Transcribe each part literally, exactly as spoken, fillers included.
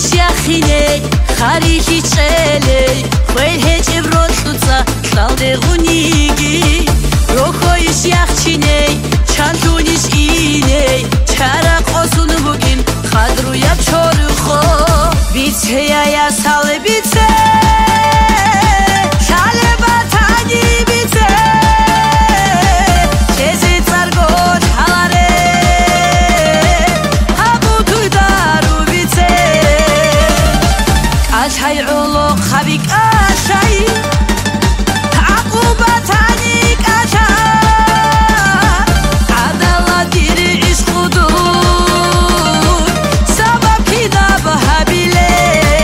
Яхине харихи чэлэй хвэлхэж евротлуца талдэгуниги рохоиш яхчинэй чантуниш инэй чарак осун бугин хадруя чорхо бицэя ясал бицэ шалебатани бицэ чэзи царгот халаре أشهي علو خبيك أشهي عقوبة عنيك أشهي عدالة ديري عشق دور سبب كده بهبيلي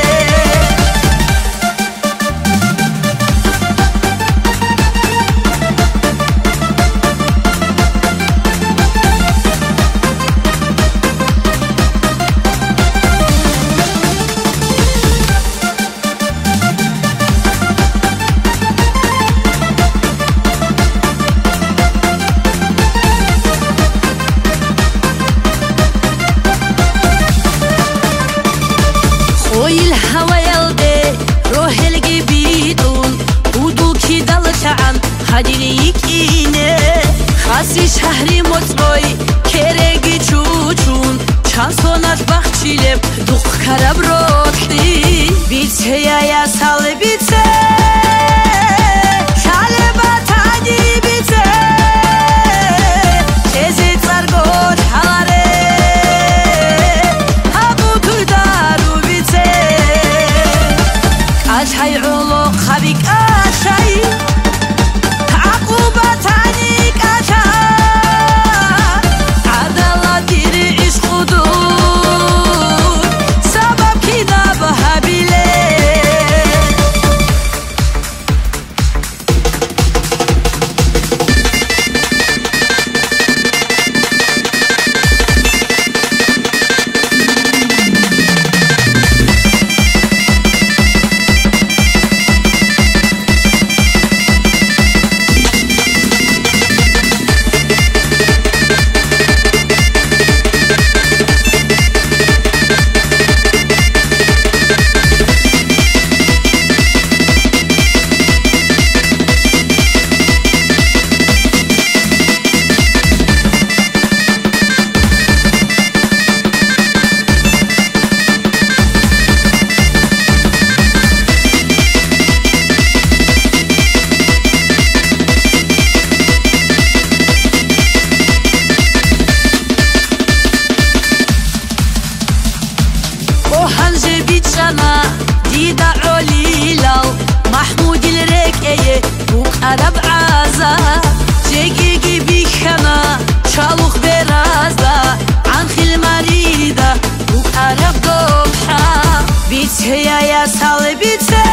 Oil hava yelde rohelge bidun udu ki dalçan hadini ikine khasi shahri motsroy keregi chuchun chansonat bakhchileb dukh karab rotli bitseya yasal bitse shalebatani bitse chezi tsargot halare أشهي علو خبيك أشهي عقوبة عنيك أشهي عدالة ديري عشق دور سبب كده بهبيلي هنجي بيتشانا ديدا عليلال محمود الركية وقرب عزا جيجي بيخنا شالوخ برازا عن خيل مريدا وقرب دوبحا بيتهيا يا سال بيتهيا